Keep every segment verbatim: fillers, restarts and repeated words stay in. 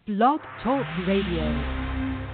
Blog Talk Radio.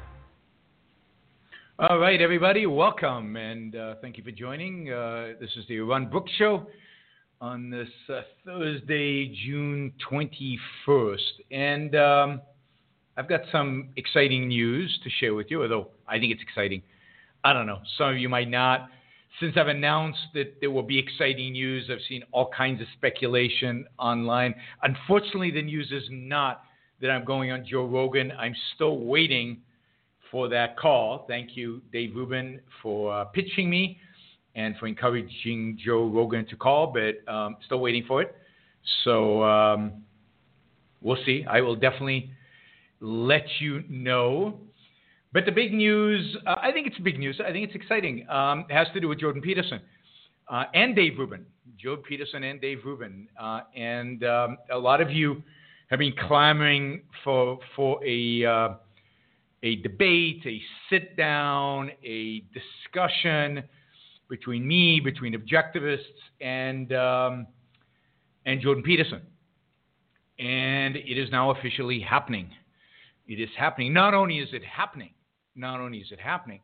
All right, everybody, welcome, and uh, thank you for joining. Uh, this is the Ron Brooks Show on this uh, Thursday, June twenty-first. And um, I've got some exciting news to share with you, although I think it's exciting. I don't know. Some of you might not. Since I've announced that there will be exciting news, I've seen all kinds of speculation online. Unfortunately, the news is not that I'm going on Joe Rogan. I'm still waiting for that call. Thank you, Dave Rubin, for uh, pitching me and for encouraging Joe Rogan to call, but um, still waiting for it. So um, we'll see. I will definitely let you know. But the big news, uh, I think it's big news. I think it's exciting. Um, it has to do with Jordan Peterson uh, and Dave Rubin. Jordan Peterson and Dave Rubin. Uh, and um, a lot of you have been clamoring for for a uh, a debate, a sit down, a discussion between me, between objectivists, and um, and Jordan Peterson. And it is now officially happening. It is happening. Not only is it happening, not only is it happening,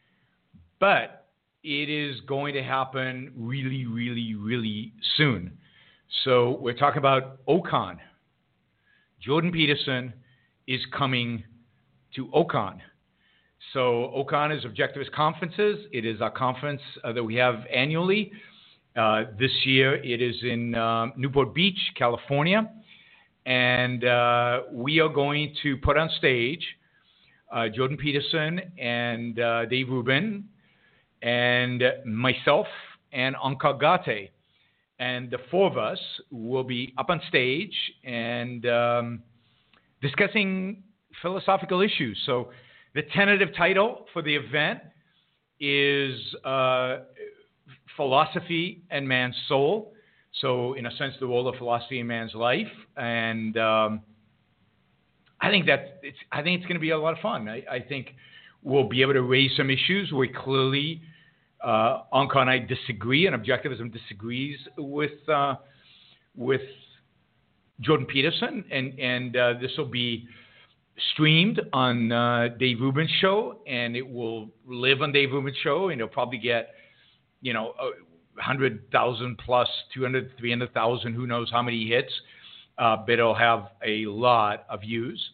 but it is going to happen really, really, really soon. So we're talking about O C O N. Jordan Peterson is coming to O C O N. So O C O N is Objectivist Conferences. It is our conference uh, that we have annually. Uh, this year it is in um, Newport Beach, California. And uh, we are going to put on stage uh, Jordan Peterson and uh, Dave Rubin and myself and Onkar Ghate. And the four of us will be up on stage and um, discussing philosophical issues. So the tentative title for the event is uh, Philosophy and Man's Soul. So in a sense, the role of philosophy in man's life. And um, I think that it's, I think it's going to be a lot of fun. I, I think we'll be able to raise some issues where clearly uh, Onkar and I disagree, and objectivism disagrees with uh, with Jordan Peterson, and and uh, this will be streamed on uh, Dave Rubin's show, and it will live on Dave Rubin's show, and it'll probably get, you know, one hundred thousand plus, two hundred, three hundred thousand, who knows how many hits, uh, but it'll have a lot of views.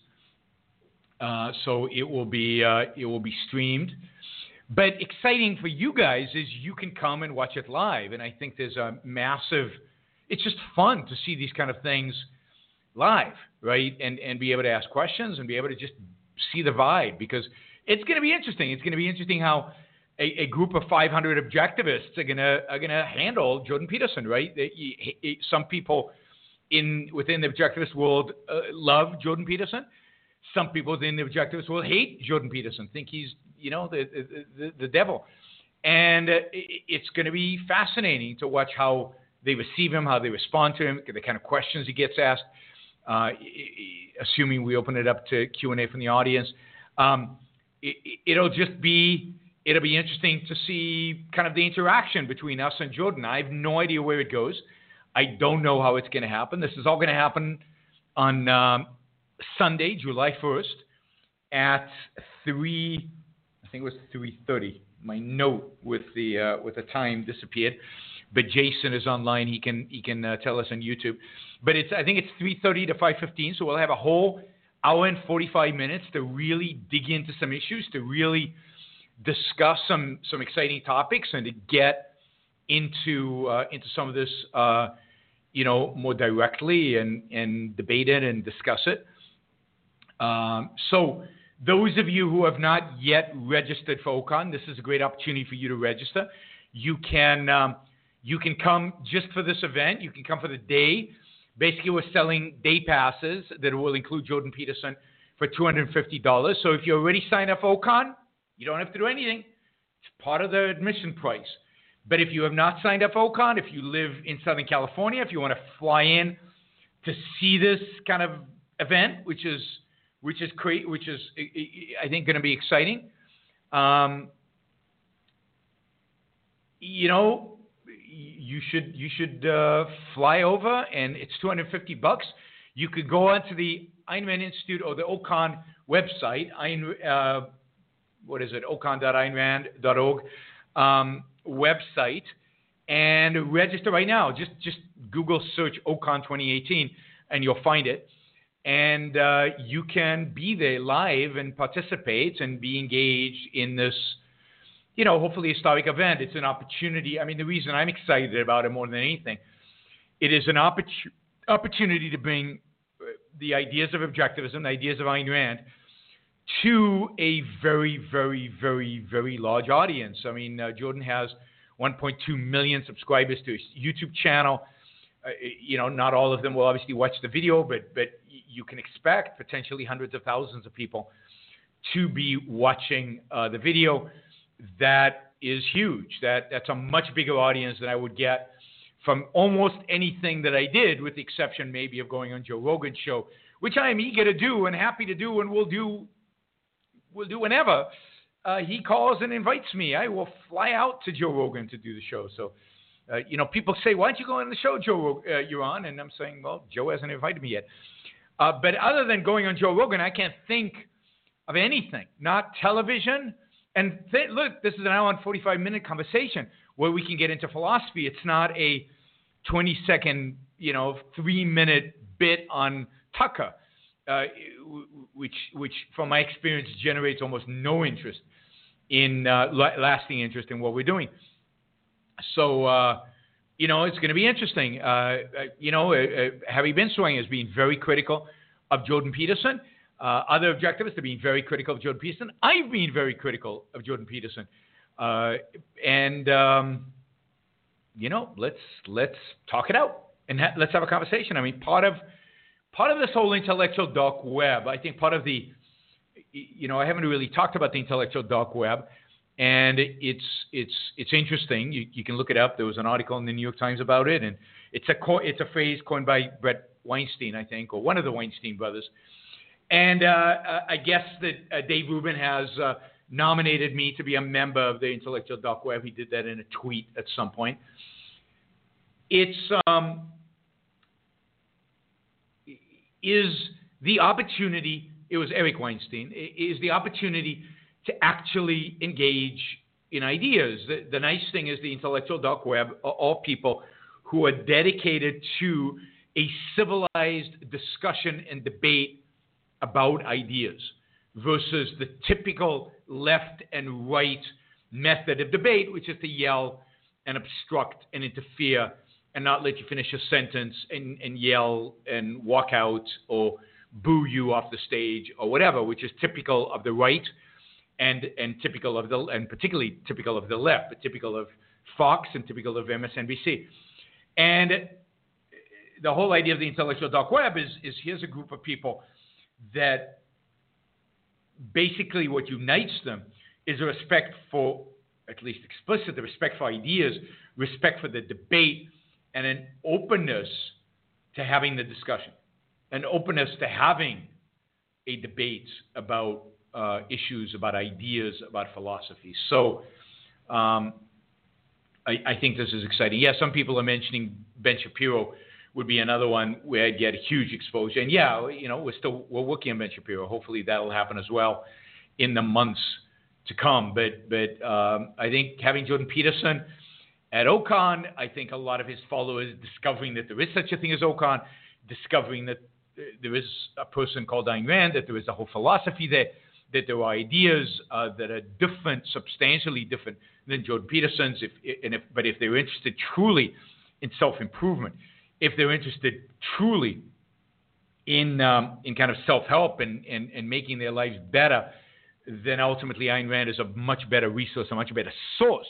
Uh, so it will be uh, it will be streamed. But exciting for you guys is you can come and watch it live, and I think there's a massive. It's just fun to see these kind of things live, right? And and be able to ask questions and be able to just see the vibe, because it's going to be interesting. It's going to be interesting how a, a group of five hundred objectivists are going to are going to handle Jordan Peterson, right? They, he, some people in within the objectivist world uh, love Jordan Peterson. Some people within the objectivist world hate Jordan Peterson, think he's, you know, the the, the devil. And uh, it, it's going to be fascinating to watch how they receive him, how they respond to him, the kind of questions he gets asked, uh, assuming we open it up to Q and A from the audience. Um, it, it'll just be, it'll be interesting to see kind of the interaction between us and Jordan. I have no idea where it goes. I don't know how it's going to happen. This is all going to happen on um, Sunday, July first at three, I think it was three thirty. My note with the uh, with the time disappeared, but Jason is online. He can he can uh, tell us on YouTube. But it's I think it's three thirty to five fifteen. So we'll have a whole hour and forty-five minutes to really dig into some issues, to really discuss some some exciting topics, and to get into uh, into some of this, uh, you know, more directly and and debate it and discuss it. Um, so. Those of you who have not yet registered for O C O N, this is a great opportunity for you to register. You can um, you can come just for this event. You can come for the day. Basically, we're selling day passes that will include Jordan Peterson for two hundred fifty dollars. So if you're already signed up for O C O N, you don't have to do anything. It's part of the admission price. But if you have not signed up for O C O N, if you live in Southern California, if you want to fly in to see this kind of event, which is which is cre- which is I think going to be exciting. Um, you know, you should you should uh, fly over, and it's two hundred fifty bucks. You could go onto the Ayn Rand Institute or the Ocon website, Ayn, uh, what is it, ocon dot ayn rand dot org um, website, and register right now. Just just Google search Ocon twenty eighteen, and you'll find it. And uh, you can be there live and participate and be engaged in this, you know, hopefully historic event. It's an opportunity. I mean, the reason I'm excited about it more than anything, it is an opportu- opportunity to bring the ideas of objectivism, the ideas of Ayn Rand, to a very, very, very, very large audience. I mean, uh, Jordan has one point two million subscribers to his YouTube channel. Uh, you know, not all of them will obviously watch the video, but but you can expect potentially hundreds of thousands of people to be watching uh, the video. That is huge. That that's a much bigger audience than I would get from almost anything that I did, with the exception maybe of going on Joe Rogan's show, which I am eager to do and happy to do, and will do, will do whenever uh, he calls and invites me. I will fly out to Joe Rogan to do the show. So, uh, you know, people say, "Why don't you go on the show, Joe? Uh, you're on," and I'm saying, "Well, Joe hasn't invited me yet." Uh, but other than going on Joe Rogan, I can't think of anything. Not television. And th- look, this is an hour and forty-five minute conversation where we can get into philosophy. It's not a twenty second, you know, three minute bit on Tucker, uh, which, which from my experience generates almost no interest in uh, lasting interest in what we're doing. So, uh, you know, it's going to be interesting. Uh, you know, uh, Harry Binstwang has been very critical of Jordan Peterson. Uh, other objectivists have been very critical of Jordan Peterson. I've been very critical of Jordan Peterson. Uh, and, um, you know, let's let's talk it out and ha- let's have a conversation. I mean, part of part of this whole intellectual dark web, I think part of the, you know, I haven't really talked about the intellectual dark web, and it's it's it's interesting. You, you can look it up. There was an article in the New York Times about it, and it's a co- it's a phrase coined by Brett Weinstein, I think, or one of the Weinstein brothers. And uh, I guess that uh, Dave Rubin has uh, nominated me to be a member of the intellectual dark web. He did that in a tweet at some point. It's um, is the opportunity. It was Eric Weinstein. Is the opportunity to actually engage in ideas. The, the nice thing is the intellectual dark web are all people who are dedicated to a civilized discussion and debate about ideas versus the typical left and right method of debate, which is to yell and obstruct and interfere and not let you finish a sentence and, and yell and walk out or boo you off the stage or whatever, which is typical of the right and and typical of the and particularly typical of the left, but typical of Fox and typical of M S N B C. And the whole idea of the intellectual dark web is is here's a group of people that basically what unites them is a respect for, at least explicit, the respect for ideas, respect for the debate, and an openness to having the discussion, an openness to having a debate about uh, issues, about ideas, about philosophy. So um, I, I think this is exciting. Yeah, some people are mentioning Ben Shapiro would be another one where I'd get a huge exposure. And yeah, you know, we're still we're working on Ben Shapiro. Hopefully that'll happen as well in the months to come. But but um, I think having Jordan Peterson at Ocon, I think a lot of his followers discovering that there is such a thing as Ocon, discovering that there is a person called Ayn Rand, that there is a whole philosophy there, that there are ideas uh, that are different, substantially different than Jordan Peterson's. If and if but if they're interested truly in self-improvement, if they're interested truly in um, in kind of self-help and, and, and making their lives better, then ultimately Ayn Rand is a much better resource, a much better source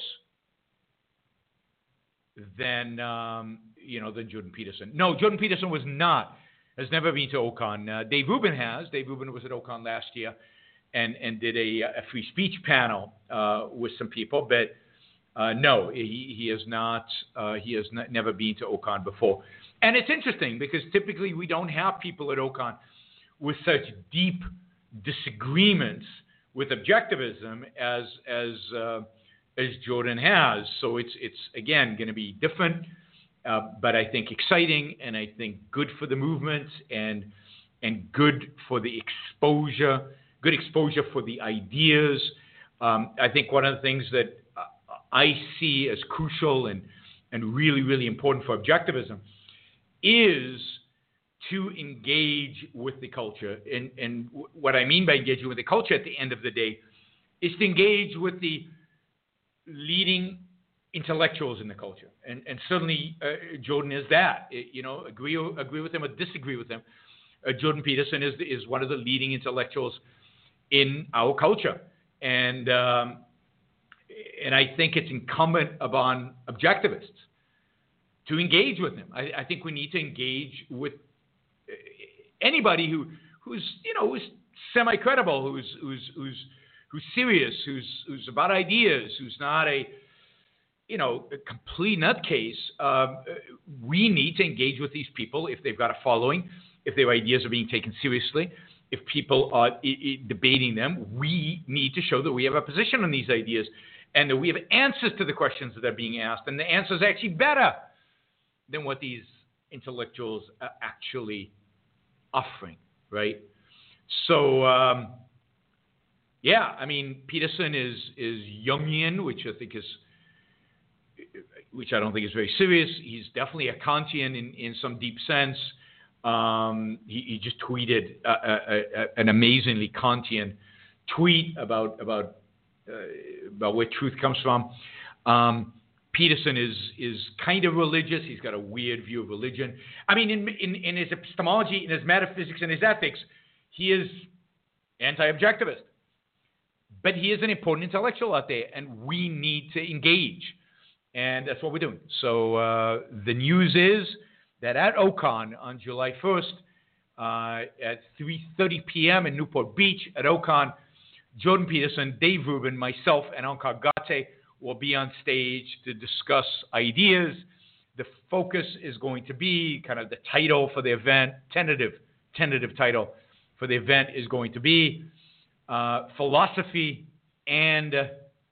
than um, you know than Jordan Peterson. No, Jordan Peterson was not, has never been to Ocon. Uh, Dave Rubin has. Dave Rubin was at Ocon last year and, and did a, a free speech panel uh, with some people, but Uh, no, he, he has not. Uh, he has n- never been to Ocon before, and it's interesting because typically we don't have people at Ocon with such deep disagreements with objectivism as as uh, as Jordan has. So it's it's again going to be different, uh, but I think exciting, and I think good for the movement, and and good for the exposure, good exposure for the ideas. Um, I think one of the things that uh, I see as crucial and, and really, really important for objectivism is to engage with the culture. And, and w- what I mean by engaging with the culture at the end of the day is to engage with the leading intellectuals in the culture. And, and certainly uh, Jordan is that. It, you know, agree, agree with him or disagree with him. Uh, Jordan Peterson is, is one of the leading intellectuals in our culture. And, um, and I think it's incumbent upon objectivists to engage with him. I, I think we need to engage with anybody who, who's, you know, who's semi-credible, who's, who's, who's, who's serious, who's, who's about ideas, who's not a, you know, a complete nutcase. Um, we need to engage with these people if they've got a following, if their ideas are being taken seriously, if people are I- I debating them. We need to show that we have a position on these ideas and that we have answers to the questions that are being asked, and the answers are actually better than what these intellectuals are actually offering, right? So, um, yeah, I mean, Peterson is is Jungian, which I think is, which I don't think is very serious. He's definitely a Kantian in, in some deep sense. Um, he, he just tweeted a, a, a, an amazingly Kantian tweet about about uh, about where truth comes from. Um, Peterson is is kind of religious. He's got a weird view of religion. I mean, in, in, in his epistemology, in his metaphysics, and his ethics, he is anti-objectivist. But he is an important intellectual out there, and we need to engage. And that's what we're doing. So uh, the news is that at OCON on July first, uh, at three thirty p.m. in Newport Beach at OCON, Jordan Peterson, Dave Rubin, myself, and Onkar Ghate will be on stage to discuss ideas. The focus is going to be kind of the title for the event, tentative, tentative title for the event is going to be uh, philosophy and uh,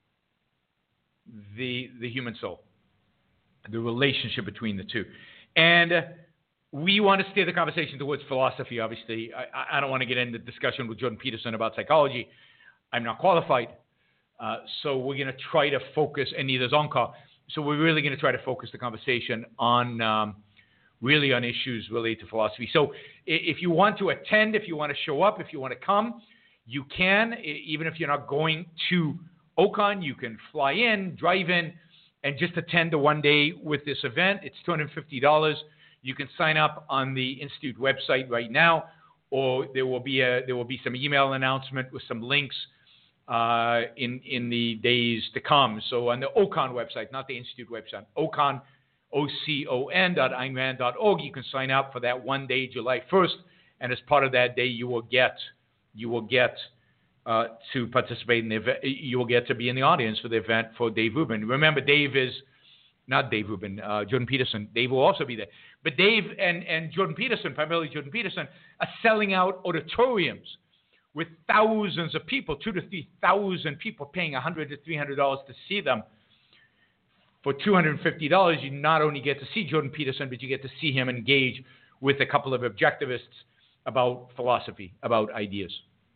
the the human soul, the relationship between the two. And uh, we want to steer the conversation towards philosophy, obviously. I, I don't want to get into discussion with Jordan Peterson about psychology. I'm not qualified. Uh, so we're going to try to focus, and neither is Onkar. So we're really going to try to focus the conversation on um, really on issues related to philosophy. So if you want to attend, if you want to show up, if you want to come, you can. Even if you're not going to OCON, you can fly in, drive in, and just attend a one day with this event. It's two hundred fifty dollars. You can sign up on the Institute website right now, or there will be a there will be some email announcement with some links uh, in in the days to come. So on the OCON website, not the Institute website, OCON, O C O N dot Ayn Rand dot org, you can sign up for that one day, July first, and as part of that day, you will get you will get Uh, to participate in the event. You will get to be in the audience for the event for Dave Rubin. Remember, Dave is not Dave Rubin, uh, Jordan Peterson. Dave will also be there. But Dave and, and Jordan Peterson, primarily Jordan Peterson, are selling out auditoriums with thousands of people, two to three thousand people paying one hundred to three hundred dollars to see them. For two hundred fifty dollars, you not only get to see Jordan Peterson, but you get to see him engage with a couple of objectivists about philosophy, about ideas.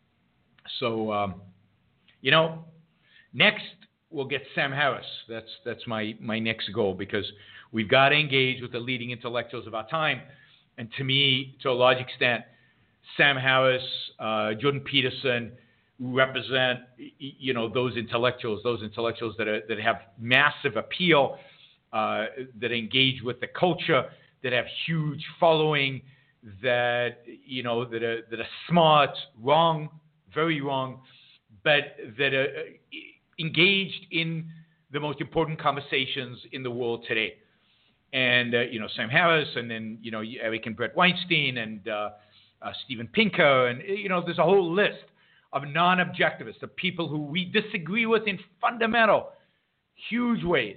So, um, you know, next we'll get Sam Harris. That's that's my, my next goal, because we've got to engage with the leading intellectuals of our time. And to me, to a large extent, Sam Harris, uh, Jordan Peterson represent, you know, those intellectuals, those intellectuals that are, that have massive appeal, uh, that engage with the culture, that have huge following, that, you know, that are, that are smart, wrong, very wrong, but that are engaged in the most important conversations in the world today. And, uh, you know, Sam Harris, and then, you know, Eric and Brett Weinstein, and uh, uh, Steven Pinker, and, you know, there's a whole list of non-objectivists, of people who we disagree with in fundamental, huge ways.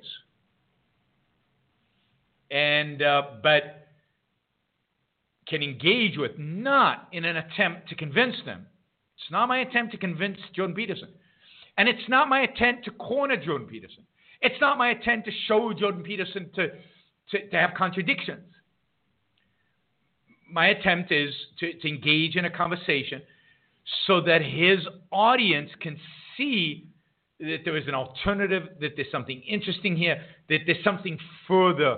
And, uh, but can engage with, not in an attempt to convince them. It's not my attempt to convince Jordan Peterson. And it's not my attempt to corner Jordan Peterson. It's not my attempt to show Jordan Peterson to, to, to have contradictions. my attempt is to, to engage in a conversation so that his audience can see that there is an alternative, that there's something interesting here, that there's something further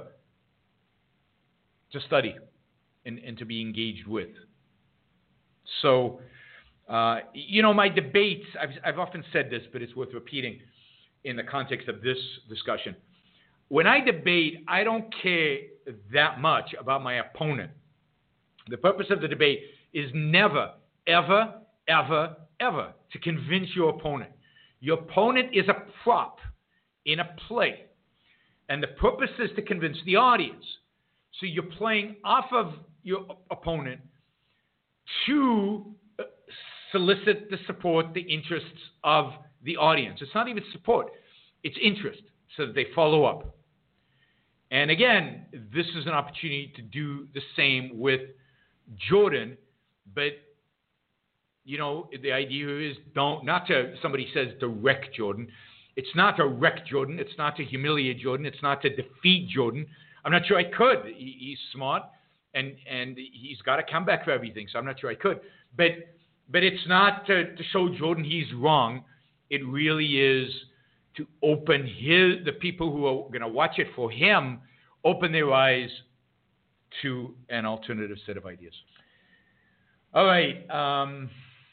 to study and, and to be engaged with. So, uh, you know, my debates, I've, I've often said this, but it's worth repeating in the context of this discussion. When I debate, I don't care that much about my opponent. The purpose of the debate is never, ever, ever, ever to convince your opponent. Your opponent is a prop in a play. And the purpose is to convince the audience. So you're playing off of your opponent to solicit the support, the interests of the audience. It's not even support. It's interest, so that they follow up. And again, this is an opportunity to do the same with Jordan, but you know, the idea is don't, not to, somebody says to wreck Jordan. It's not to wreck Jordan. It's not to humiliate Jordan. It's not to defeat Jordan. I'm not sure I could. He, he's smart, and, and he's got a comeback for everything, so I'm not sure I could. But but it's not to, to show Jordan he's wrong. It really is to open his, the people who are going to watch it for him, open their eyes to an alternative set of ideas. All right. Um,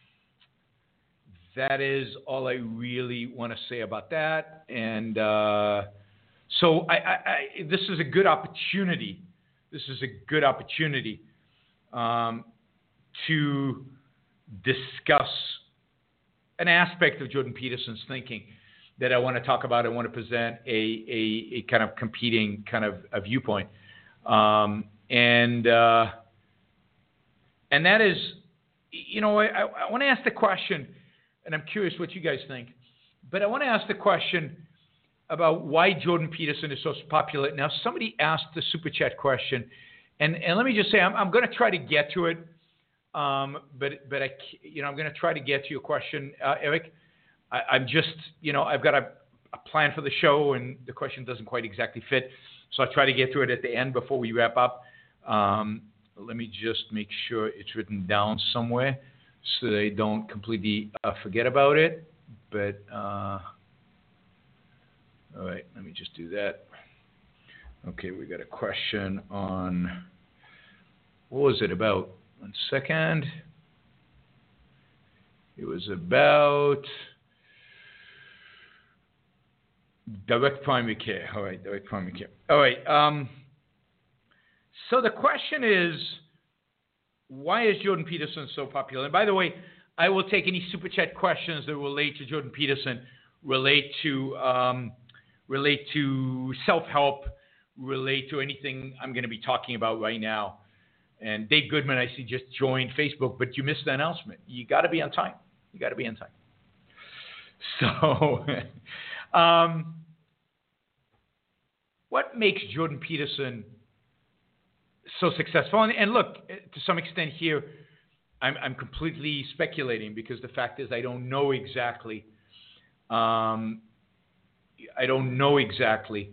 that is all I really want to say about that. And uh, so I, I, I, this is a good opportunity. This is a good opportunity um, to discuss an aspect of Jordan Peterson's thinking that I want to talk about. I want to present a, a, a kind of competing kind of a viewpoint. Um, and uh, and that is, you know, I, I want to ask the question, and I'm curious what you guys think, but I want to ask the question about why Jordan Peterson is so popular. Now, somebody asked the Super Chat question, and, and let me just say, I'm, I'm going to try to get to it, um, but but I, you know, I'm going to try to get to your question, uh, Eric. I, I'm just, you know, I've got a, a plan for the show, and the question doesn't quite exactly fit, so I'll try to get to it at the end before we wrap up. Um, let me just make sure it's written down somewhere so that I don't completely uh, forget about it. But uh, all right, let me just do that. Okay, we got a question on, what was it about? One second. It was about direct primary care. All right, direct primary care. All right. Um, so the question is, why is Jordan Peterson so popular? And by the way, I will take any Super Chat questions that relate to Jordan Peterson, relate to um, relate to self-help, relate to anything I'm going to be talking about right now. And Dave Goodman, I see, just joined Facebook, but you missed the announcement. You got to be on time. You got to be on time. So, um, what makes Jordan Peterson so successful? And, and look, to some extent here, I'm, I'm completely speculating, because the fact is I don't know exactly. Um, I don't know exactly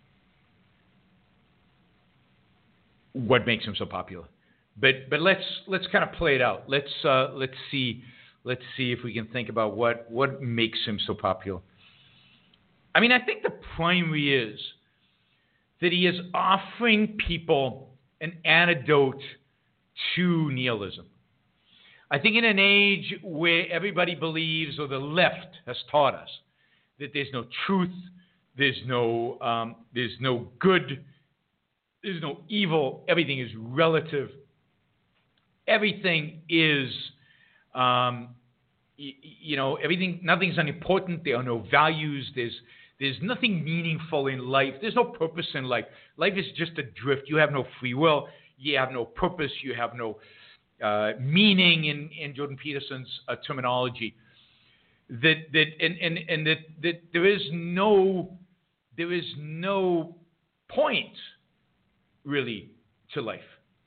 what makes him so popular. But but let's let's kind of play it out. Let's uh, let's see let's see if we can think about what what makes him so popular. I mean, I think the primary is that he is offering people an antidote to nihilism. I think in an age where everybody believes, or the left has taught us, that there's no truth, there's no um, there's no good, there's no evil, everything is relative. Everything is, um, y- you know, everything. Nothing's unimportant. There are no values. There's there's nothing meaningful in life. There's no purpose in life. Life is just a drift. You have no free will. You have no purpose. You have no uh, meaning in, in Jordan Peterson's uh, terminology. That that and, and, and that, that there is no there is no point really to life.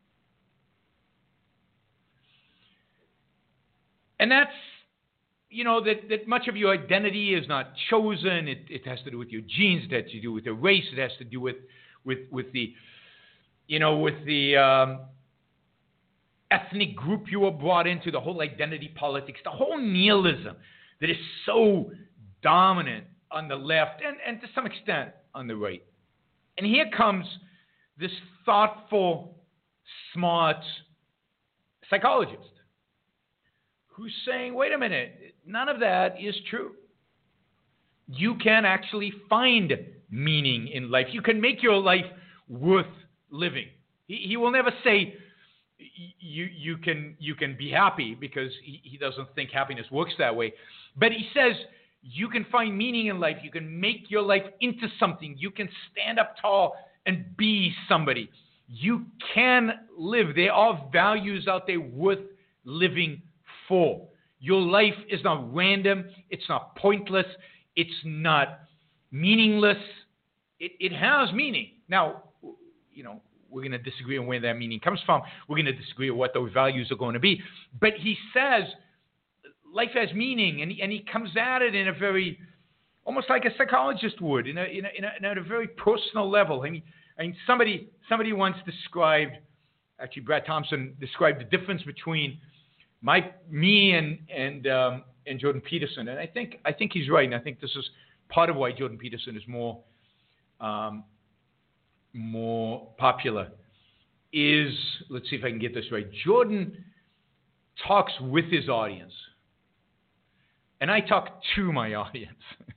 And that's, you know, that, that much of your identity is not chosen. It, it has to do with your genes. It has to do with the race. It has to do with, with, with the, you know, with the, um, ethnic group you were brought into, the whole identity politics, the whole nihilism that is so dominant on the left and, and to some extent on the right. And here comes this thoughtful, smart psychologist who's saying, wait a minute, none of that is true. You can actually find meaning in life. You can make your life worth living. He, he will never say you, you, can, you can be happy, because he, he doesn't think happiness works that way. But he says you can find meaning in life. You can make your life into something. You can stand up tall and be somebody. You can live. There are values out there worth living for. Your life is not random. It's not pointless. It's not meaningless. It, it has meaning. Now, you know, we're going to disagree on where that meaning comes from. We're going to disagree on what those values are going to be. But he says life has meaning, and he, and he comes at it in a very, almost like a psychologist would, in a, in a, in a, in a at a very personal level. I mean, I mean, somebody somebody once described, actually Brad Thompson described the difference between my me and and um, and Jordan Peterson, and I think I think he's right, and I think this is part of why Jordan Peterson is more um, more popular. Is, let's see if I can get this right. Jordan talks with his audience, and I talk to my audience.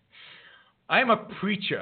I am a preacher.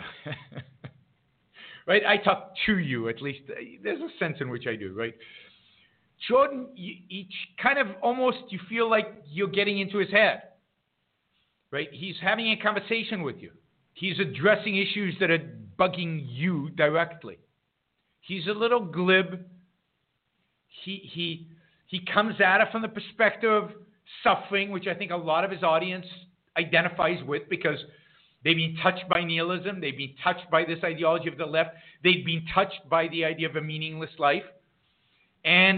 Right? I talk to you, at least. There's a sense in which I do, right? Jordan, you, you kind of almost, you feel like you're getting into his head, right? He's having a conversation with you. He's addressing issues that are bugging you directly. He's a little glib. He, he, he comes at it from the perspective of suffering, which I think a lot of his audience identifies with, because they've been touched by nihilism. They've been touched by this ideology of the left. They've been touched by the idea of a meaningless life. And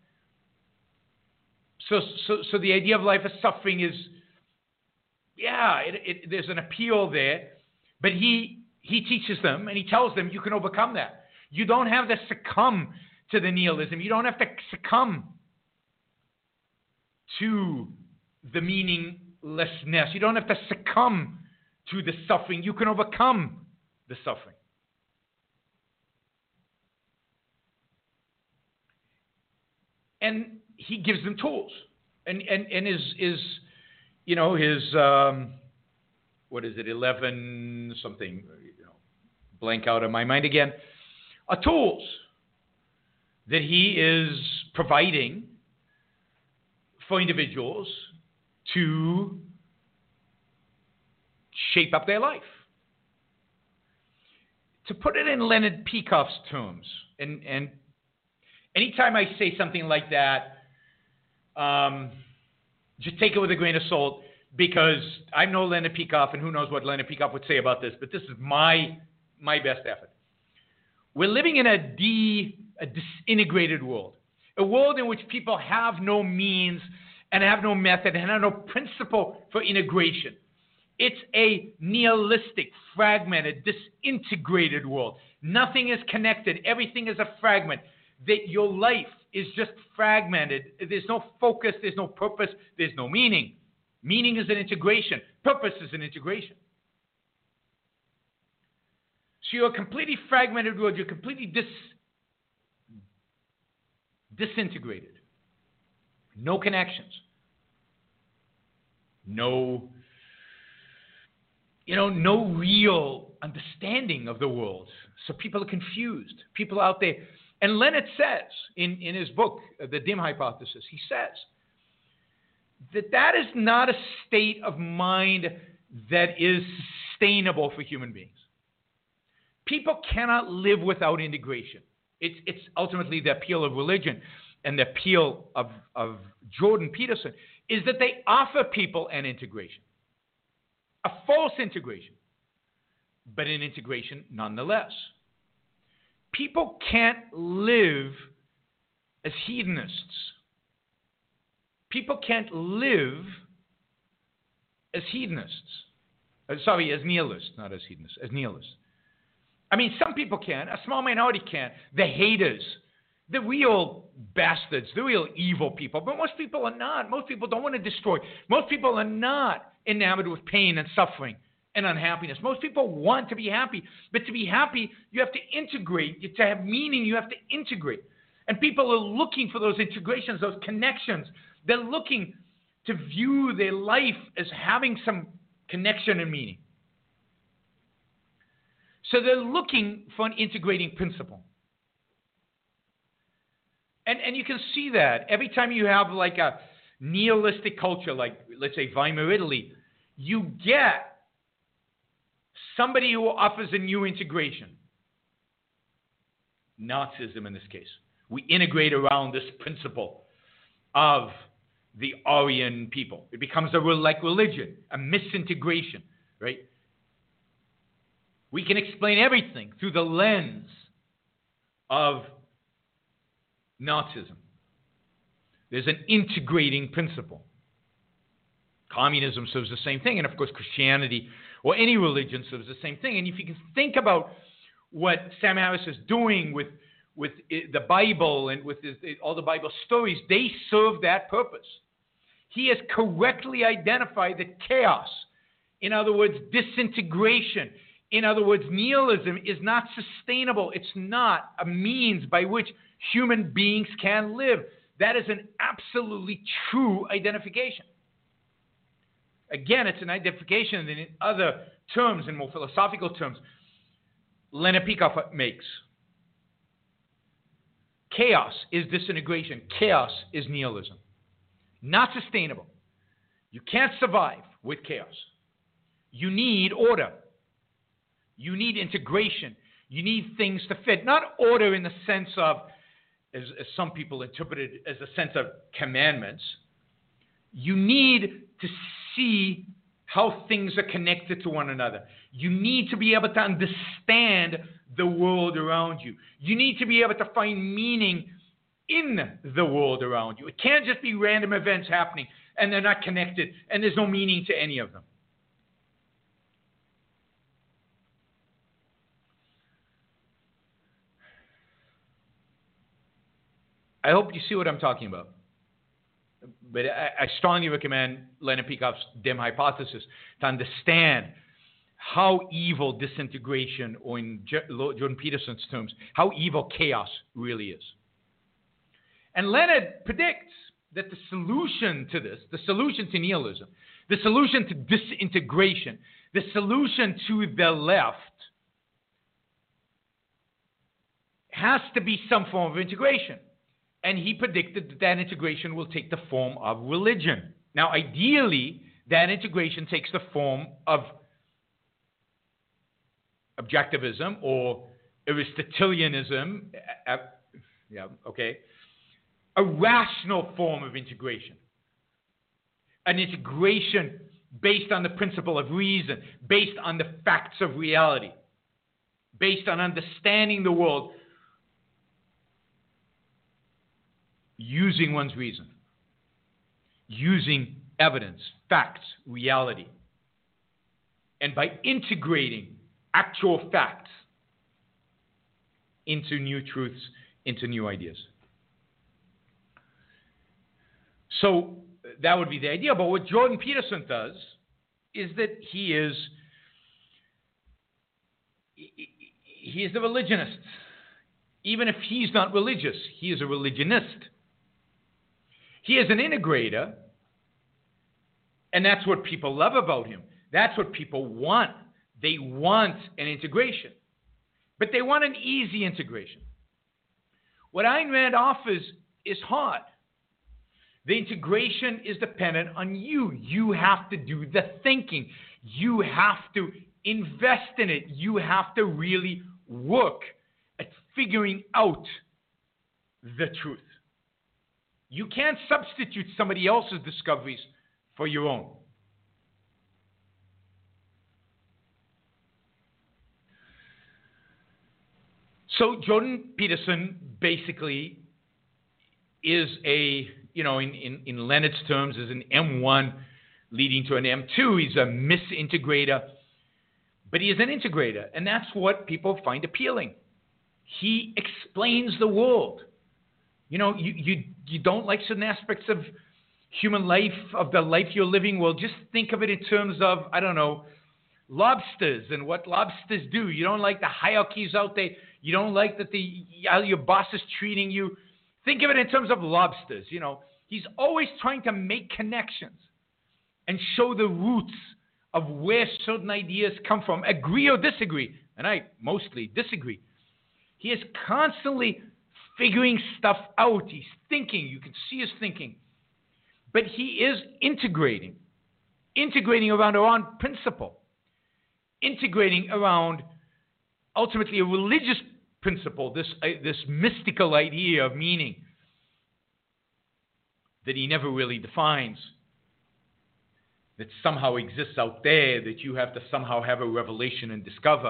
so so, so the idea of life as suffering is, yeah, it, it, there's an appeal there. But he he teaches them, and he tells them you can overcome that. You don't have to succumb to the nihilism. You don't have to succumb to the meaninglessness. You don't have to succumb to the suffering. You can overcome the suffering. And he gives them tools. And and, and his, his, you know, his, um, what is it, eleven something, you know, blank out of my mind again, are tools that he is providing for individuals to shape up their life. To put it in Leonard Peikoff's terms, and, and anytime I say something like that, um, just take it with a grain of salt, because I know Leonard Peikoff, and who knows what Leonard Peikoff would say about this, but this is my my best effort. We're living in a, de, a disintegrated world, a world in which people have no means and have no method and have no principle for integration. It's a nihilistic, fragmented, disintegrated world. Nothing is connected. Everything is a fragment. That your life is just fragmented. There's no focus. There's no purpose. There's no meaning. Meaning is an integration. Purpose is an integration. So you're a completely fragmented world. You're completely dis, disintegrated. No connections. No... You know, no real understanding of the world. So people are confused. People out there. And Leonard says in, in his book, The Dim Hypothesis, he says that that is not a state of mind that is sustainable for human beings. People cannot live without integration. It's, it's ultimately the appeal of religion, and the appeal of, of Jordan Peterson is that they offer people an integration. A false integration, but an integration nonetheless. People can't live as hedonists. People can't live as hedonists. Uh, sorry, as nihilists, not as hedonists, as nihilists. I mean, some people can. A small minority can. The haters, the real bastards, the real evil people. But most people are not. Most people don't want to destroy. Most people are not enamored with pain and suffering and unhappiness. Most people want to be happy. But to be happy, you have to integrate. To have meaning, you have to integrate. And people are looking for those integrations, those connections. They're looking to view their life as having some connection and meaning. So they're looking for an integrating principle. And, and you can see that every time you have like a nihilistic culture, like let's say Weimar Italy, you get somebody who offers a new integration. Nazism in this case. We integrate around this principle of the Aryan people. It becomes a like religion, a misintegration, right? We can explain everything through the lens of Nazism. There's an integrating principle. Communism serves the same thing, and of course Christianity or any religion serves the same thing. And if you can think about what Sam Harris is doing with, with the Bible and with his, all the Bible stories, they serve that purpose. He has correctly identified that chaos, in other words, disintegration, in other words, nihilism is not sustainable. It's not a means by which human beings can live. That is an absolutely true identification. Again, it's an identification that in other terms, in more philosophical terms, Leonard Peikoff makes. Chaos is disintegration. Chaos is nihilism. Not sustainable. You can't survive with chaos. You need order. You need integration. You need things to fit. Not order in the sense of, as, as some people interpret it, as a sense of commandments. You need to see how things are connected to one another. You need to be able to understand the world around you. You need to be able to find meaning in the world around you. It can't just be random events happening and they're not connected and there's no meaning to any of them. I hope you see what I'm talking about. But I, I strongly recommend Leonard Peikoff's dim hypothesis to understand how evil disintegration, or in Jordan Peterson's terms, how evil chaos really is. And Leonard predicts that the solution to this, the solution to nihilism, the solution to disintegration, the solution to the left has to be some form of integration. And he predicted that that integration will take the form of religion. Now, ideally, that integration takes the form of objectivism or Aristotelianism. Uh, yeah, okay. A rational form of integration. An integration based on the principle of reason, based on the facts of reality, based on understanding the world using one's reason, using evidence, facts, reality, and by integrating actual facts into new truths, into new ideas. So that would be the idea. But what Jordan Peterson does is that he is he is the religionist. Even if he's not religious, he is a religionist. He is an integrator, and that's what people love about him. That's what people want. They want an integration, but they want an easy integration. What Ayn Rand offers is hard. The integration is dependent on you. You have to do the thinking. You have to invest in it. You have to really work at figuring out the truth. You can't substitute somebody else's discoveries for your own. So Jordan Peterson basically is a, you know, in, in, in Leonard's terms, is an M one leading to an M two. He's a misintegrator, but he is an integrator, and that's what people find appealing. He explains the world. You know, you, you, you don't like certain aspects of human life, of the life you're living. Well, just think of it in terms of, I don't know, lobsters and what lobsters do. You don't like the hierarchies out there. You don't like that the how your boss is treating you. Think of it in terms of lobsters. You know, he's always trying to make connections and show the roots of where certain ideas come from, agree or disagree. And I mostly disagree. He is constantly figuring stuff out. He's thinking. You can see his thinking. But he is integrating, integrating around a one principle, integrating around ultimately a religious principle, this, uh, this mystical idea of meaning that he never really defines, that somehow exists out there, that you have to somehow have a revelation and discover.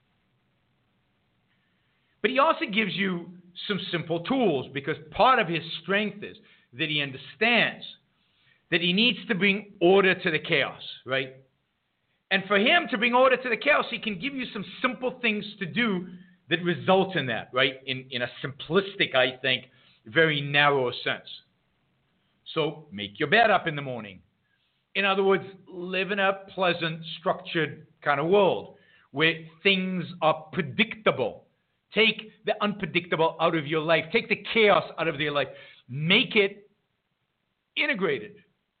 But he also gives you some simple tools, because part of his strength is that he understands that he needs to bring order to the chaos, right? And for him to bring order to the chaos, he can give you some simple things to do that result in that, right? In, in a simplistic, I think, very narrow sense. So make your bed up in the morning. In other words, live in a pleasant, structured kind of world where things are predictable. Take the unpredictable out of your life. Take the chaos out of your life. Make it integrated.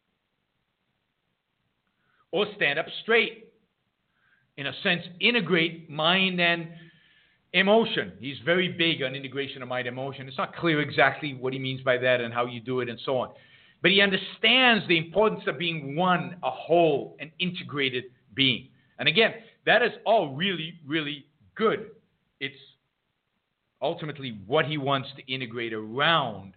Or stand up straight. In a sense, integrate mind and emotion. He's very big on integration of mind and emotion. It's not clear exactly what he means by that and how you do it and so on. But he understands the importance of being one, a whole, an integrated being. And again, that is all really, really good. It's ultimately what he wants to integrate around,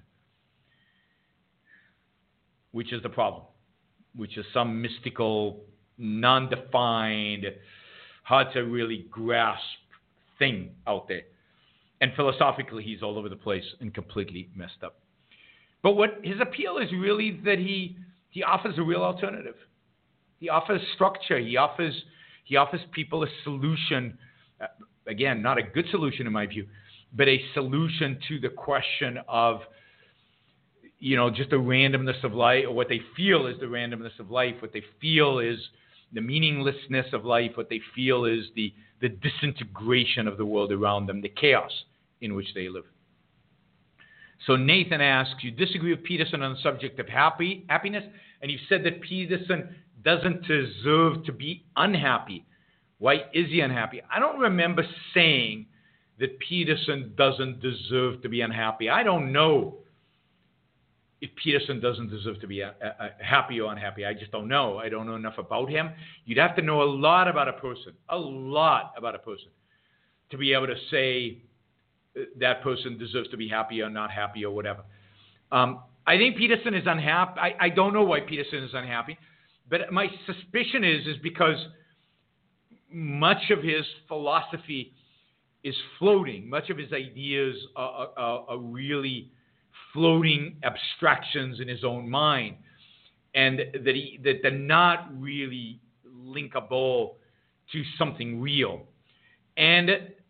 which is the problem, which is some mystical, non-defined, hard to really grasp thing out there. And philosophically, he's all over the place and completely messed up. But what his appeal is really that he he offers a real alternative. He offers structure. He offers he offers people a solution. Uh, again, not a good solution in my view, but a solution to the question of, you know, just the randomness of life, or what they feel is the randomness of life, what they feel is the meaninglessness of life, what they feel is the, the disintegration of the world around them, the chaos in which they live. So Nathan asks, you disagree with Peterson on the subject of happy happiness, and you've said that Peterson doesn't deserve to be unhappy. Why is he unhappy? I don't remember saying that Peterson doesn't deserve to be unhappy. I don't know if Peterson doesn't deserve to be a, a, a happy or unhappy. I just don't know. I don't know enough about him. You'd have to know a lot about a person, a lot about a person, to be able to say that person deserves to be happy or not happy or whatever. Um, I think Peterson is unhappy. I, I don't know why Peterson is unhappy, but my suspicion is, is because much of his philosophy is floating. Much of his ideas are, are, are really floating abstractions in his own mind, and that he, that they're not really linkable to something real. And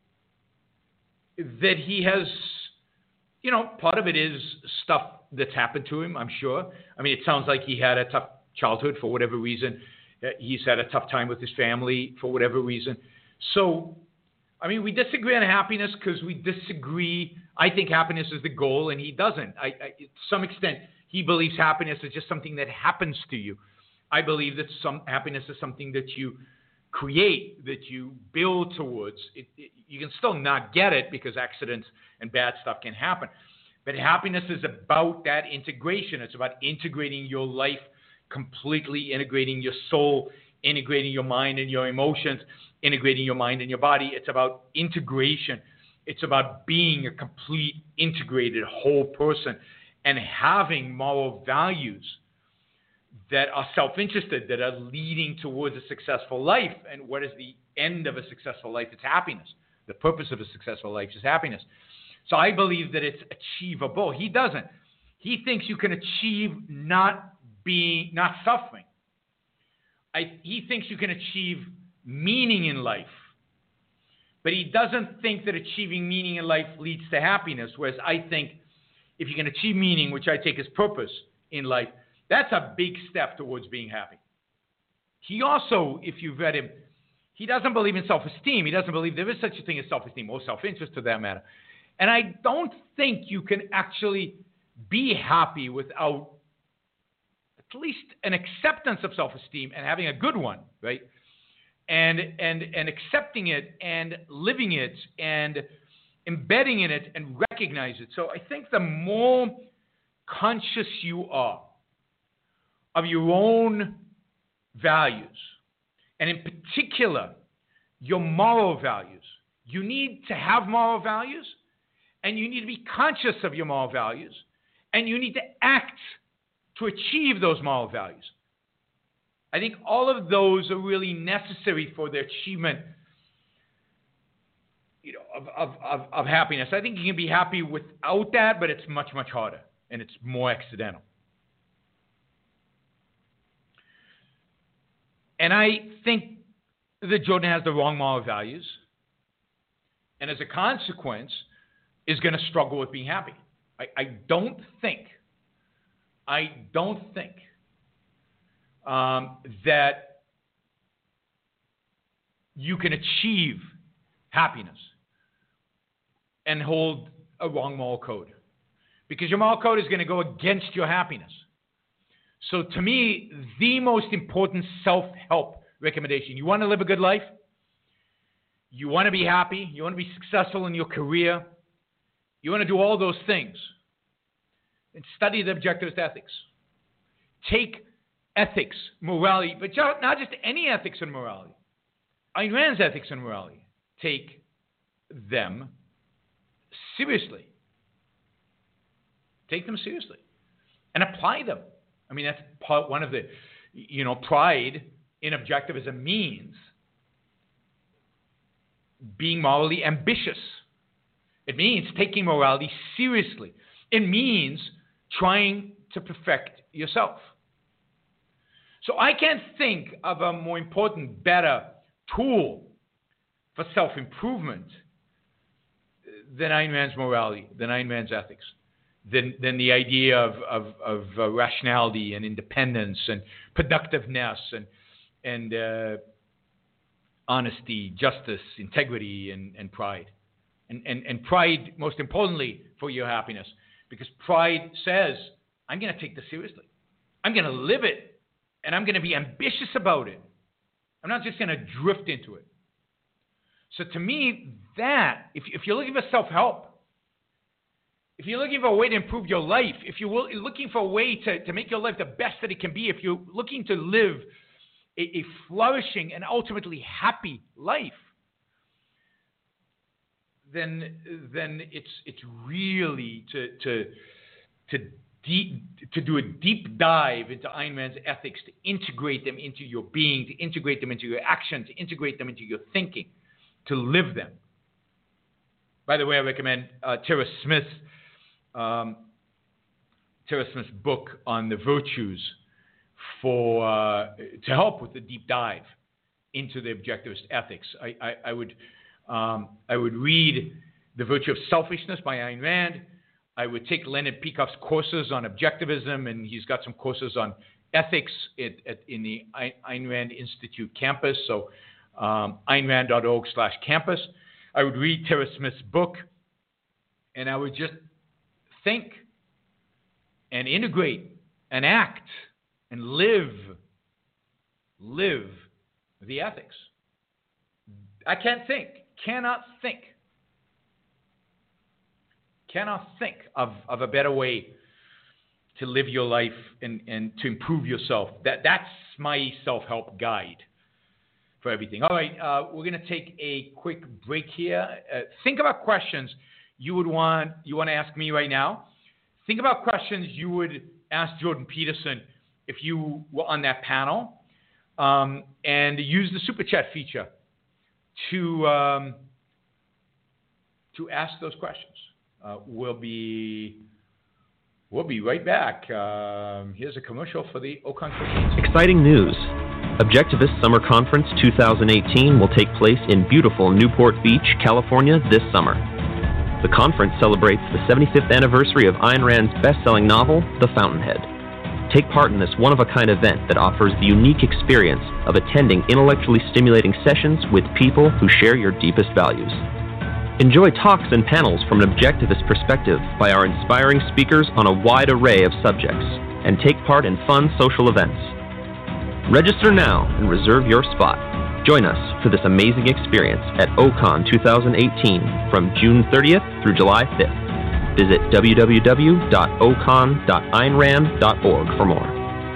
that he has, you know, part of it is stuff that's happened to him, I'm sure. I mean, it sounds like he had a tough childhood for whatever reason. He's had a tough time with his family for whatever reason. So, I mean, we disagree on happiness because we disagree. I think happiness is the goal, and he doesn't. I, I, to some extent, he believes happiness is just something that happens to you. I believe that some happiness is something that you create, that you build towards. It, it, you can still not get it because accidents and bad stuff can happen. But happiness is about that integration. It's about integrating your life completely, integrating your soul, integrating your mind and your emotions, integrating your mind and your body. It's about integration. It's about being a complete, integrated whole person and having moral values that are self-interested, that are leading towards a successful life. And what is the end of a successful life? It's happiness. The purpose of a successful life is happiness. So I believe that it's achievable. He doesn't. He thinks you can achieve not being, not suffering. I, he thinks you can achieve meaning in life. But he doesn't think that achieving meaning in life leads to happiness, whereas I think if you can achieve meaning, which I take as purpose in life, that's a big step towards being happy. He also, if you've read him, he doesn't believe in self-esteem. He doesn't believe there is such a thing as self-esteem or self-interest, to that matter. And I don't think you can actually be happy without at least an acceptance of self-esteem and having a good one, right? And and and accepting it and living it and embedding in it and recognize it. So I think the more conscious you are of your own values, and in particular, your moral values. You need to have moral values, and you need to be conscious of your moral values, and you need to act to achieve those moral values. I think all of those are really necessary for the achievement, you know, of, of, of, of happiness. I think you can be happy without that, but it's much, much harder, and it's more accidental. And I think that Jordan has the wrong moral values, and as a consequence, is going to struggle with being happy. I, I don't think, I don't think um, that you can achieve happiness and hold a wrong moral code, because your moral code is going to go against your happiness. So to me, the most important self-help recommendation, you want to live a good life, you want to be happy, you want to be successful in your career, you want to do all those things, and study the objectivist ethics. Take ethics, morality, but not just any ethics and morality. Ayn Rand's ethics and morality. Take them seriously. Take them seriously and apply them. I mean, that's part one of the, you know, pride in objectivism means being morally ambitious. It means taking morality seriously. It means trying to perfect yourself. So I can't think of a more important, better tool for self-improvement than Ayn Rand's morality, than Ayn Rand's ethics. Than, than the idea of, of, of uh, rationality and independence and productiveness and, and uh, honesty, justice, integrity, and, and pride. And, and, and pride, most importantly, for your happiness. Because pride says, I'm going to take this seriously. I'm going to live it. And I'm going to be ambitious about it. I'm not just going to drift into it. So to me, that, if, if you're looking for self-help, if you're looking for a way to improve your life, if you're looking for a way to, to make your life the best that it can be, if you're looking to live a, a flourishing and ultimately happy life, then then it's it's really to to to deep, to do a deep dive into Ayn Rand's ethics, to integrate them into your being, to integrate them into your action, to integrate them into your thinking, to live them. By the way, I recommend uh, Tara Smith's Um, Tara Smith's book on the virtues for uh, to help with the deep dive into the objectivist ethics. I, I, I would um, I would read The Virtue of Selfishness by Ayn Rand. I would take Leonard Peikoff's courses on objectivism, and he's got some courses on ethics at, at, in the Ayn Rand Institute campus. So um, aynrand.org slash campus. I would read Tara Smith's book, and I would just think and integrate and act and live, live the ethics. I can't think, cannot think, cannot think of, of a better way to live your life and, and to improve yourself. That, that's my self-help guide for everything. All right, uh, we're going to take a quick break here. Uh, think about questions you would want you want to ask me right now. Think about questions you would ask Jordan Peterson if you were on that panel, um, and use the super chat feature to um, to ask those questions. Uh, we'll be we'll be right back. Um, here's a commercial for the Ocon Cookies. Exciting news! Objectivist Summer Conference two thousand eighteen will take place in beautiful Newport Beach, California this summer. The conference celebrates the seventy-fifth anniversary of Ayn Rand's best-selling novel, The Fountainhead. Take part in this one-of-a-kind event that offers the unique experience of attending intellectually stimulating sessions with people who share your deepest values. Enjoy talks and panels from an objectivist perspective by our inspiring speakers on a wide array of subjects, and take part in fun social events. Register now and reserve your spot. Join us for this amazing experience at OCON twenty eighteen from June thirtieth through July fifth. Visit w w w dot o con dot ayn rand dot org for more.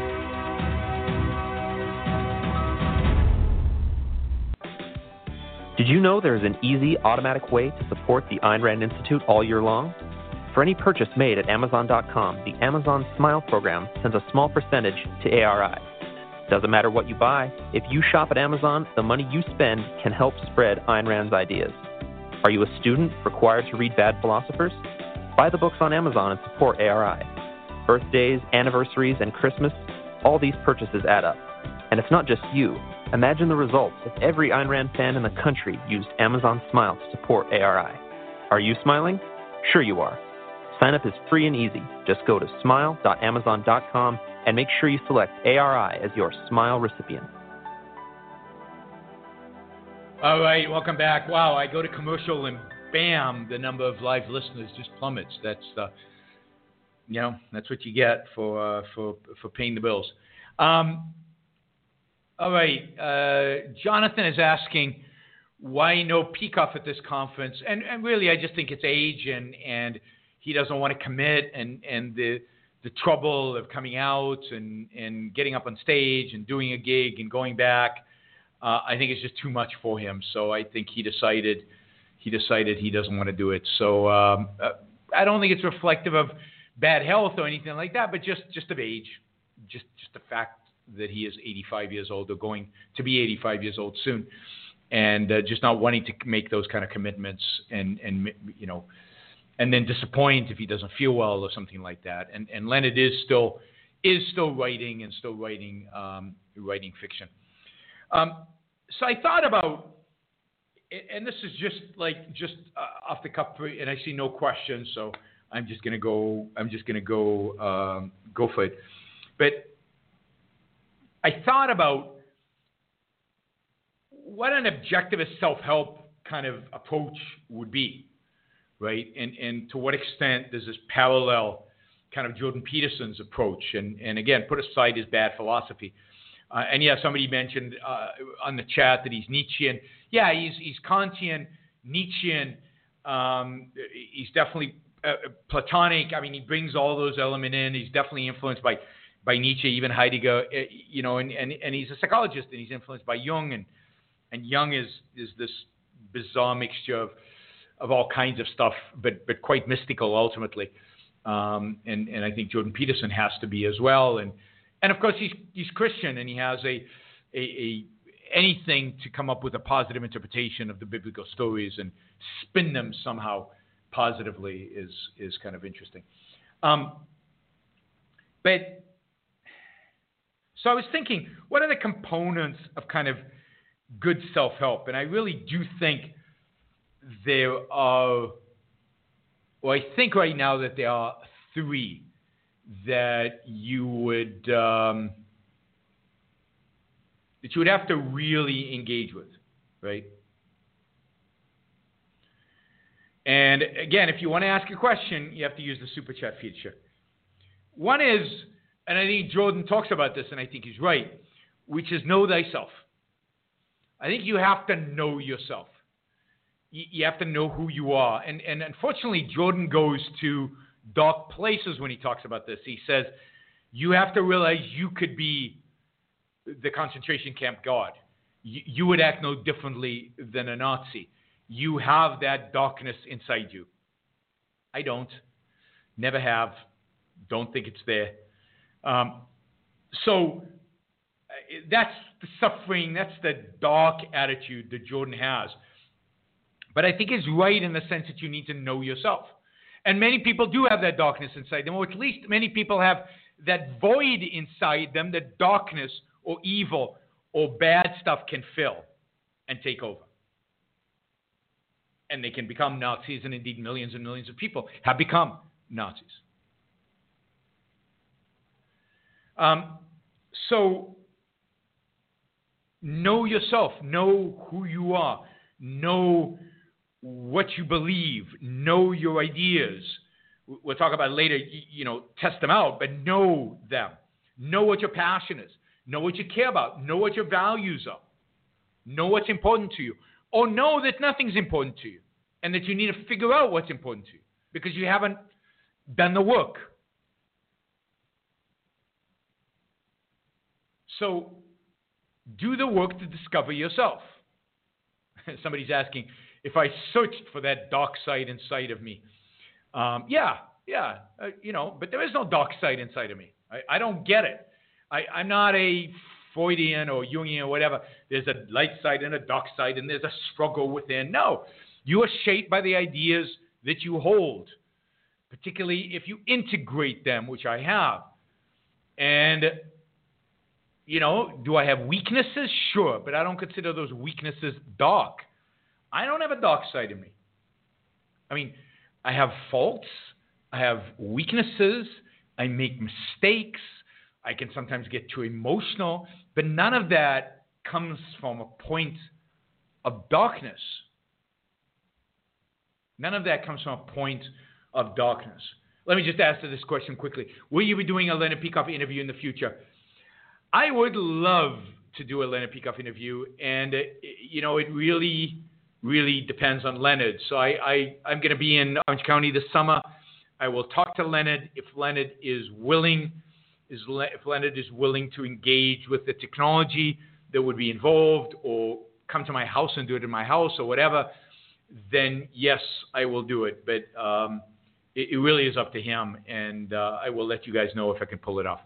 Did you know there is an easy, automatic way to support the Ayn Rand Institute all year long? For any purchase made at amazon dot com, the Amazon Smile program sends a small percentage to A R I. Doesn't matter what you buy, if you shop at Amazon, the money you spend can help spread Ayn Rand's ideas. Are you a student required to read bad philosophers? Buy the books on Amazon and support A R I. Birthdays, anniversaries, and Christmas, all these purchases add up. And it's not just you. Imagine the results if every Ayn Rand fan in the country used Amazon Smile to support A R I. Are you smiling? Sure you are. Sign up is free and easy. Just go to smile dot amazon dot com and make sure you select A R I as your Smile recipient. All right, welcome back. Wow, I go to commercial and bam, the number of live listeners just plummets. That's uh, you know, that's what you get for uh, for for paying the bills. Um, all right, uh, Jonathan is asking why no Peikoff at this conference, and and really, I just think it's age and and he doesn't want to commit, and and the the trouble of coming out and, and getting up on stage and doing a gig and going back, uh, I think it's just too much for him. So I think he decided he decided he doesn't want to do it. So um, uh, I don't think it's reflective of bad health or anything like that, but just, just of age, just just the fact that he is eighty-five years old or going to be eighty-five years old soon, and uh, just not wanting to make those kind of commitments and and you know. And then disappoint if he doesn't feel well or something like that. And and Leonard is still is still writing and still writing um, writing fiction. Um, so I thought about, and this is just like just uh, off the cuff, and I see no questions, so I'm just gonna go. I'm just gonna go um, go for it. But I thought about what an objectivist self-help kind of approach would be. Right, and and to what extent does this parallel kind of Jordan Peterson's approach? And and again, put aside his bad philosophy. Uh, and yeah, somebody mentioned uh, on the chat that he's Nietzschean. Yeah, he's he's Kantian, Nietzschean. Um, he's definitely uh, Platonic. I mean, he brings all those elements in. He's definitely influenced by by Nietzsche, even Heidegger. Uh, you know, and, and and he's a psychologist, and he's influenced by Jung. And and Jung is is this bizarre mixture of of all kinds of stuff, but but quite mystical ultimately. Um, and, and I think Jordan Peterson has to be as well. And and of course he's he's Christian, and he has a, a, a anything to come up with a positive interpretation of the biblical stories and spin them somehow positively is is kind of interesting. Um, but so I was thinking, what are the components of kind of good self-help? And I really do think there are, well, I think right now that there are three that you would um, that you would have to really engage with, right? And again, if you want to ask a question, you have to use the Super Chat feature. One is, and I think Jordan talks about this, and I think he's right, which is know thyself. I think you have to know yourself. You have to know who you are. And, and unfortunately, Jordan goes to dark places when he talks about this. He says, you have to realize you could be the concentration camp guard. You, you would act no differently than a Nazi. You have that darkness inside you. I don't. Never have. Don't think it's there. Um, so that's the suffering. That's the dark attitude that Jordan has. But I think he's right in the sense that you need to know yourself. And many people do have that darkness inside them, or at least many people have that void inside them that darkness or evil or bad stuff can fill and take over. and they can become Nazis, and indeed millions and millions of people have become Nazis. Um, so know yourself, know who you are, know what you believe, know your ideas. We'll talk about it later, you know, test them out, but know them. Know what your passion is. Know what you care about. Know what your values are. Know what's important to you. Or know that nothing's important to you and that you need to figure out what's important to you because you haven't done the work. So do the work to discover yourself. Somebody's asking, if I searched for that dark side inside of me, um, yeah, yeah, uh, you know, but there is no dark side inside of me. I, I don't get it. I, I'm not a Freudian or Jungian or whatever. There's a light side and a dark side, and there's a struggle within. No, you are shaped by the ideas that you hold, particularly if you integrate them, which I have. And you know, do I have weaknesses? Sure, but I don't consider those weaknesses dark. I don't have a dark side in me. I mean, I have faults. I have weaknesses. I make mistakes. I can sometimes get too emotional, but none of that comes from a point of darkness. None of that comes from a point of darkness. Let me just answer this question quickly. Will you be doing a Leonard Peikoff interview in the future? I would love to do a Leonard Peikoff interview, and uh, you know, it really, really depends on Leonard. So I, I, I'm going to be in Orange County this summer. I will talk to Leonard if Leonard is willing, is Le- if Leonard is willing to engage with the technology that would be involved, or come to my house and do it in my house, or whatever. Then yes, I will do it. But um, it, it really is up to him, and uh, I will let you guys know if I can pull it off.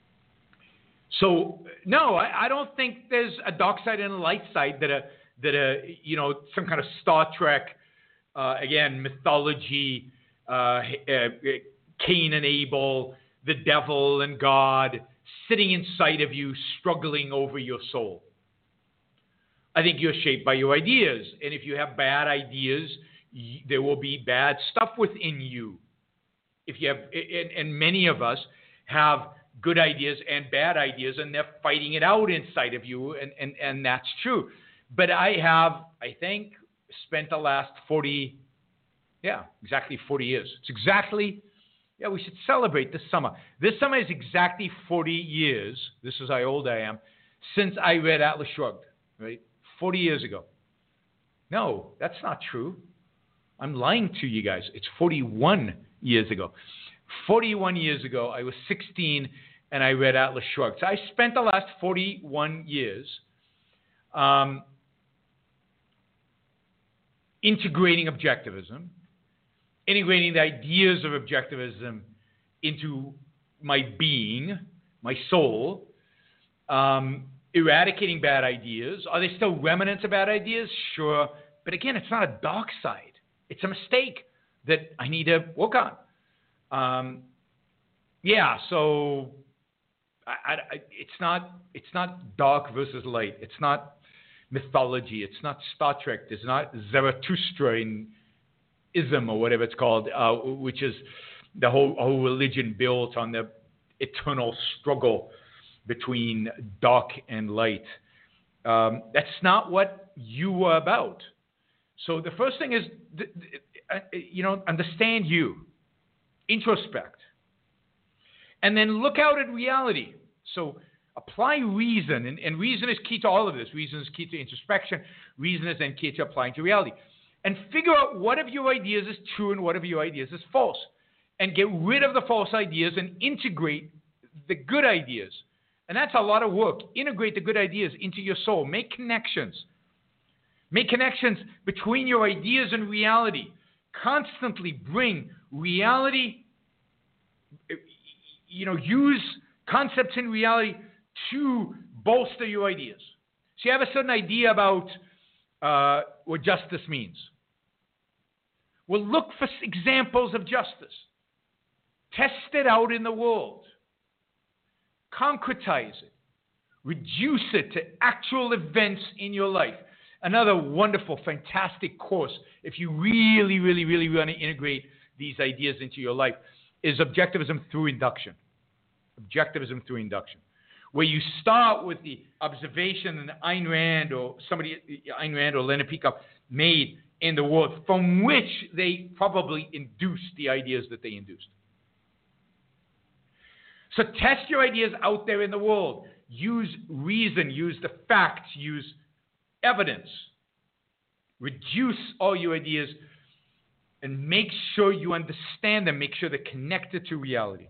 So no, I, I don't think there's a dark side and a light side that a that a you know some kind of Star Trek uh, again mythology, uh, uh, Cain and Abel, the devil and God sitting inside of you, struggling over your soul. I think you're shaped by your ideas, and if you have bad ideas, y- there will be bad stuff within you. If you have, and, and many of us have good ideas and bad ideas, and they're fighting it out inside of you, and, and, and that's true. But I have, I think, spent the last forty, yeah, exactly forty years. It's exactly, yeah, we should celebrate this summer. This summer is exactly forty years, this is how old I am, since I read Atlas Shrugged, right? forty years ago. No, that's not true. I'm lying to you guys. It's forty-one years ago. forty-one years ago, I was sixteen, and I read Atlas Shrugged. So I spent the last forty-one years um, integrating objectivism, integrating the ideas of objectivism into my being, my soul, um, eradicating bad ideas. Are there still remnants of bad ideas? Sure. But again, it's not a dark side. It's a mistake that I need to work on. Um, yeah, so I, I, it's not it's not dark versus light. It's not mythology. It's not Star Trek. It's not Zarathustraism or whatever it's called, uh, which is the whole, whole religion built on the eternal struggle between dark and light. Um, that's not what you are about. So the first thing is, you know, understand you. Introspect. And then look out at reality. So apply reason. And, and reason is key to all of this. Reason is key to introspection. Reason is then key to applying to reality. And figure out what of your ideas is true and what of your ideas is false. And get rid of the false ideas and integrate the good ideas. And that's a lot of work. Integrate the good ideas into your soul. Make connections. Make connections between your ideas and reality. Constantly bring reality, you know, use concepts in reality to bolster your ideas. So you have a certain idea about uh, what justice means. Well, look for examples of justice. Test it out in the world. Concretize it. Reduce it to actual events in your life. Another wonderful, fantastic course, if you really, really, really want to integrate these ideas into your life, is Objectivism Through Induction. Objectivism Through Induction, where you start with the observation that Ayn Rand or somebody, Ayn Rand or Leonard Peikoff made in the world, from which they probably induced the ideas that they induced. So test your ideas out there in the world. Use reason, use the facts, use evidence. Reduce all your ideas and make sure you understand them. Make sure they're connected to reality.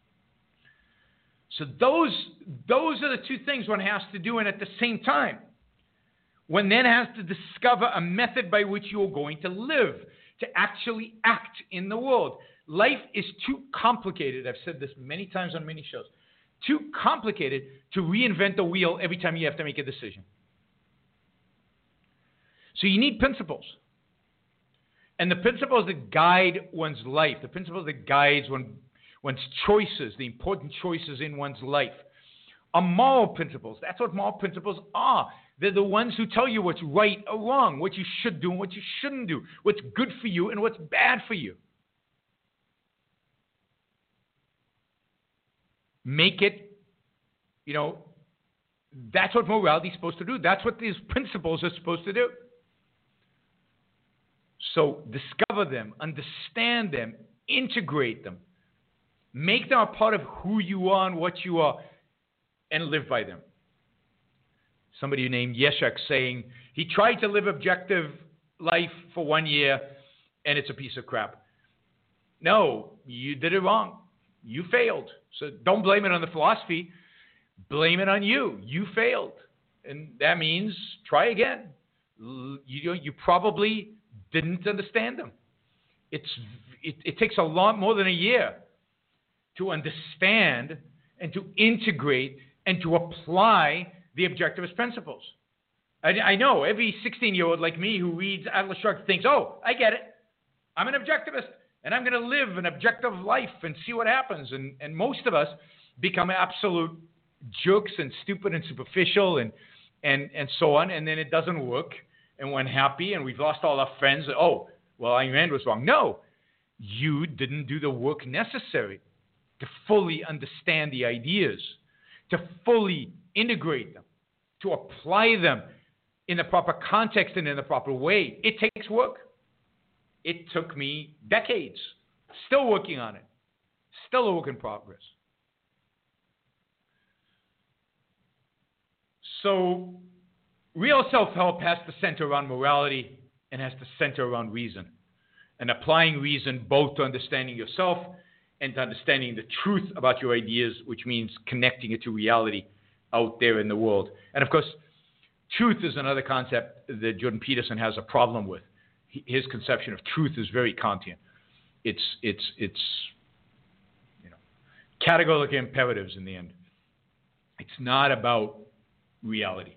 So those, those are the two things one has to do, and at the same time, one then has to discover a method by which you're going to live, to actually act in the world. Life is too complicated. I've said this many times on many shows. Too complicated to reinvent the wheel every time you have to make a decision. So you need principles. And the principles that guide one's life, the principles that guides one, one's choices, the important choices in one's life, are moral principles. That's what moral principles are. They're the ones who tell you what's right or wrong, what you should do and what you shouldn't do, what's good for you and what's bad for you. Make it, you know, that's what morality is supposed to do. That's what these principles are supposed to do. So discover them, understand them, integrate them, make them a part of who you are and what you are, and live by them. Somebody named Yeshak saying he tried to live objective life for one year and it's a piece of crap. No, you did it wrong. You failed. So don't blame it on the philosophy. Blame it on you. You failed. And that means try again. You, you probably didn't understand them. It's, it, it takes a lot more than a year to understand and to integrate and to apply the objectivist principles. I, I know every sixteen-year-old like me who reads Atlas Shrugged thinks, oh, I get it. I'm an objectivist, and I'm going to live an objective life and see what happens. And, and most of us become absolute jerks and stupid and superficial and, and, and so on, and then it doesn't work, and we're unhappy, and we've lost all our friends. Oh, well, Ayn Rand was wrong. No, you didn't do the work necessary to fully understand the ideas, to fully integrate them, to apply them in the proper context and in the proper way. It takes work. It took me decades. Still working on it. Still a work in progress. So, real self-help has to center around morality and has to center around reason. And applying reason both to understanding yourself and to understanding the truth about your ideas, which means connecting it to reality out there in the world. And of course, truth is another concept that Jordan Peterson has a problem with. His conception of truth is very Kantian. It's, it's, it's, you know, categorical imperatives in the end. It's not about reality.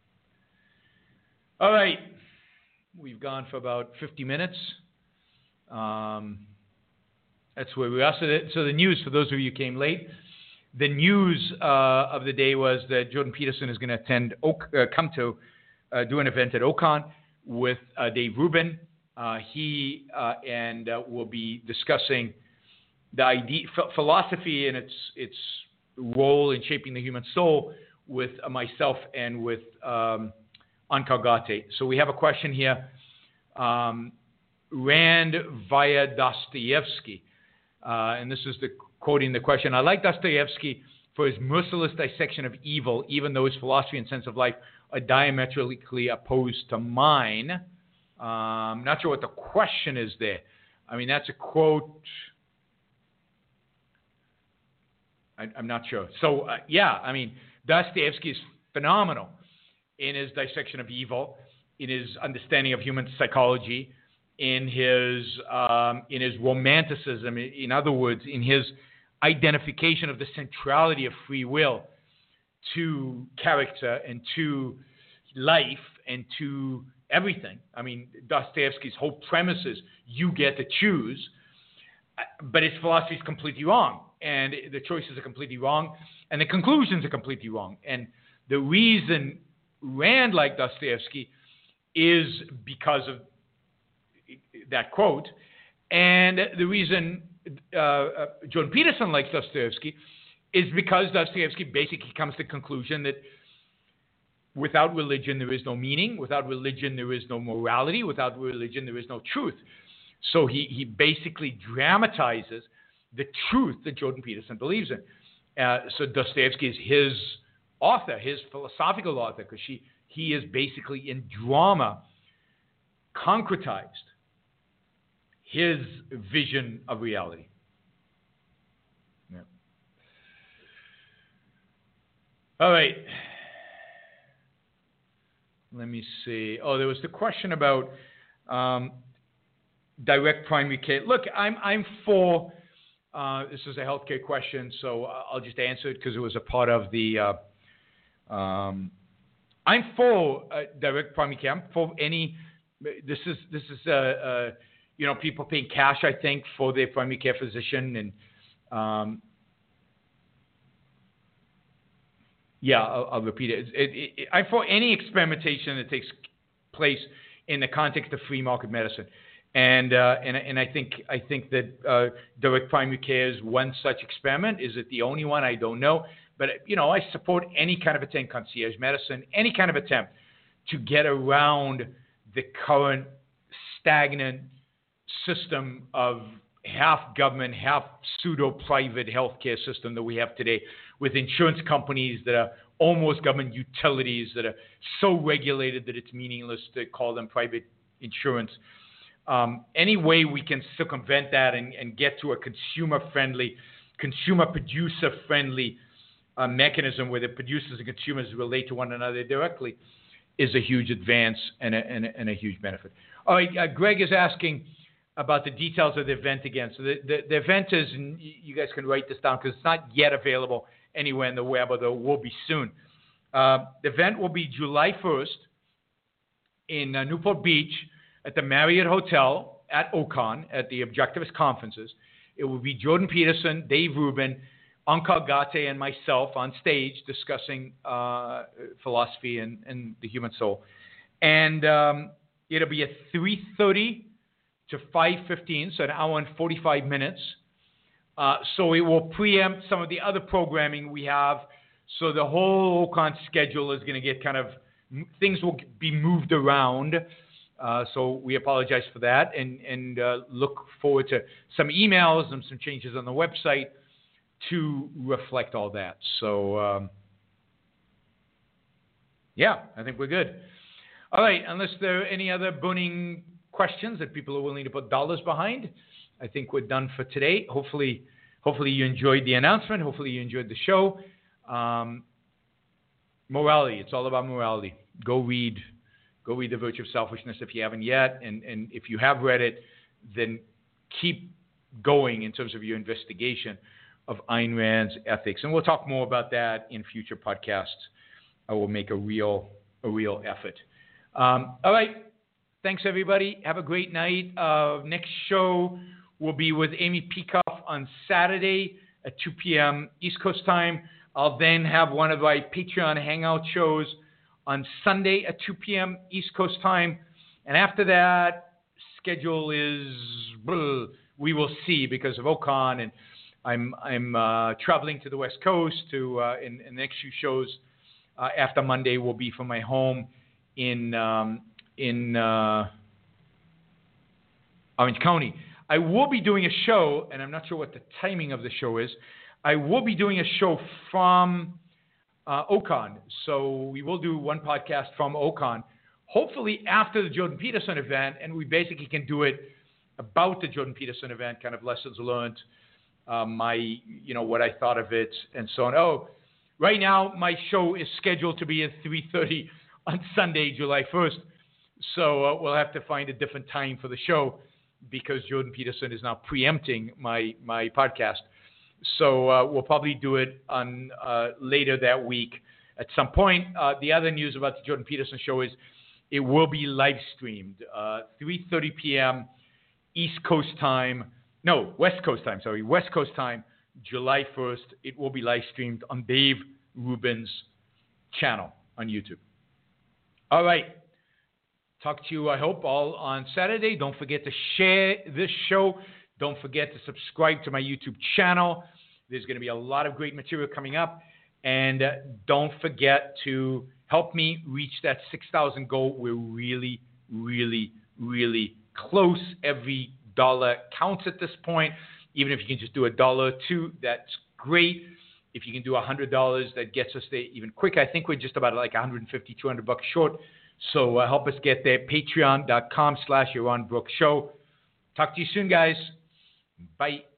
All right. We've gone for about fifty minutes. Um, that's where we are. So the, so the news, for those of you who came late, the news uh, of the day was that Jordan Peterson is going to attend, Oak, uh, come to uh, do an event at Ocon with uh, Dave Rubin. Uh, he uh, and uh, will be discussing the idea, ph- philosophy and its its role in shaping the human soul with uh, myself and with um, Ankar Gate. So we have a question here. Um, Rand via Dostoevsky. Uh, and this is the quoting the question. I like Dostoevsky for his merciless dissection of evil, even though his philosophy and sense of life are diametrically opposed to mine. Um, not sure what the question is there. I mean, that's a quote. I, I'm not sure. So, uh, yeah, I mean, Dostoevsky is phenomenal in his dissection of evil, in his understanding of human psychology, in his um, in his romanticism. In other words, in his identification of the centrality of free will to character and to life and to everything. I mean, Dostoevsky's whole premise is you get to choose, but his philosophy is completely wrong, and the choices are completely wrong, and the conclusions are completely wrong. And the reason Rand liked Dostoevsky is because of that quote. And the reason uh, uh, Jordan Peterson likes Dostoevsky is because Dostoevsky basically comes to the conclusion that without religion, there is no meaning. Without religion, there is no morality. Without religion, there is no truth. So he, he basically dramatizes the truth that Jordan Peterson believes in. Uh, so Dostoevsky is his author, his philosophical author, because she he is basically in drama concretized his vision of reality. Yeah. All right. Let me see. Oh, there was the question about um, direct primary care. Look, I'm I'm for. Uh, this is a healthcare question, so I'll just answer it because it was a part of the. Uh, um, I'm for uh, direct primary care. I'm for any. This is this is uh, uh, you know, people paying cash, I think, for their primary care physician, and um, yeah, I'll, I'll repeat it. It, it, it. I'm for any experimentation that takes place in the context of free market medicine. And uh, and and I think I think that uh, direct primary care is one such experiment. Is it the only one? I don't know. But you know, I support any kind of attempt, concierge medicine, any kind of attempt to get around the current stagnant system of half government, half pseudo-private healthcare system that we have today, with insurance companies that are almost government utilities that are so regulated that it's meaningless to call them private insurance. Um, any way we can circumvent that and, and get to a consumer-friendly, consumer producer-friendly uh, mechanism where the producers and consumers relate to one another directly is a huge advance and a, and a, and a huge benefit. All right, uh, Greg is asking about the details of the event again. So the, the, the event is, and you guys can write this down because it's not yet available anywhere in the web, although it will be soon. Uh, the event will be July first in uh, Newport Beach at the Marriott Hotel at O C O N, at the Objectivist Conferences. It will be Jordan Peterson, Dave Rubin, Onkar Ghate, and myself on stage discussing uh, philosophy and, and the human soul. And um, it'll be at three thirty to five fifteen, so an hour and forty-five minutes. Uh, so it will preempt some of the other programming we have. So the whole O C O N schedule is going to get kind of, things will be moved around. Uh, so we apologize for that, and, and uh, look forward to some emails and some changes on the website to reflect all that. So, um, yeah, I think we're good. All right, unless there are any other burning questions that people are willing to put dollars behind, I think we're done for today. Hopefully, hopefully you enjoyed the announcement. Hopefully you enjoyed the show. Um, morality, it's all about morality. Go read Go read The Virtue of Selfishness if you haven't yet. And, and if you have read it, then keep going in terms of your investigation of Ayn Rand's ethics. And we'll talk more about that in future podcasts. I will make a real, a real effort. Um, all right. Thanks, everybody. Have a great night. Uh, next show will be with Amy Peikoff on Saturday at two p.m. East Coast time. I'll then have one of my Patreon Hangout shows on Sunday at two p.m. East Coast time. And after that, schedule is, we will see because of O C O N. And I'm I'm uh, traveling to the West Coast to, uh, in, in the next few shows uh, after Monday will be from my home in, um, in uh, Orange County. I will be doing a show, and I'm not sure what the timing of the show is. I will be doing a show from Uh, O C O N. So we will do one podcast from O C O N, hopefully after the Jordan Peterson event, and we basically can do it about the Jordan Peterson event, kind of lessons learned, uh, my, you know, what I thought of it, and so on. Oh, right now my show is scheduled to be at three thirty on Sunday, July first. So uh, we'll have to find a different time for the show because Jordan Peterson is now preempting my my podcast. So uh, we'll probably do it on uh, later that week at some point. Uh, the other news about the Jordan Peterson show is it will be live streamed, uh, three thirty p.m. East Coast time. No, West Coast time, sorry. West Coast time, July first. It will be live streamed on Dave Rubin's channel on YouTube. All right. talk to you, I hope, all on Saturday. Don't forget to share this show. Don't forget to subscribe to my YouTube channel. There's going to be a lot of great material coming up. And uh, don't forget to help me reach that six thousand goal. We're really, really, really close. Every dollar counts at this point. Even if you can just do a dollar or two, that's great. If you can do one hundred dollars, that gets us there even quicker. I think we're just about like one hundred fifty, two hundred bucks short. So uh, help us get there. Patreon.com slash Yaron Brook Show. Talk to you soon, guys. Bye.